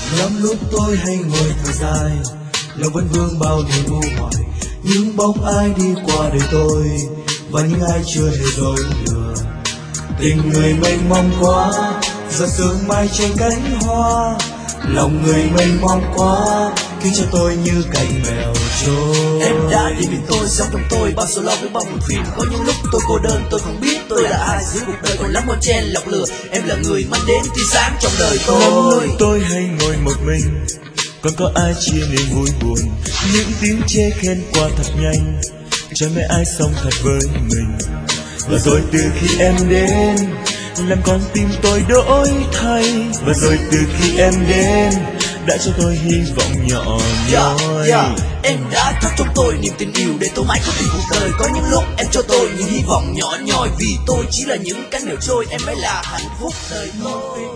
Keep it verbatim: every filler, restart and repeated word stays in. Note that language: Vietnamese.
Lắm lúc tôi hay ngồi thở dài, lòng vẫn vương bao niềm u hoài. Những bóng ai đi qua đời tôi, và những ai chưa hề dối lừa. Tình người mênh mông quá, giờ sương mai trên cánh hoa. Lòng người mênh mông quá, khiến cho tôi như cành mèo trôi. Em đã đi bên tôi, sống trong tôi bao số lo với bao buồn phiền. Có những lúc tôi cô đơn, tôi không biết tôi là ai. Giữa cuộc đời còn lắm bon chen lọc lừa, em là người mang đến tia sáng trong đời tôi. Lắm lúc tôi hay ngồi một mình, còn có ai chia niềm vui buồn. Những tiếng chê khen qua thật nhanh, chẳng mấy ai sống thật với mình. Và rồi từ khi em đến, làm con tim tôi đổi thay. Và rồi từ khi em đến, đã cho tôi hy vọng nhỏ nhoi. Yeah, yeah. Em đã thắp trong tôi niềm tin yêu để tôi mãi có tình cuộc đời. Có những lúc em cho tôi những hy vọng nhỏ nhoi, vì tôi chỉ là những cánh mèo trôi, em mới là hạnh phúc đời tôi.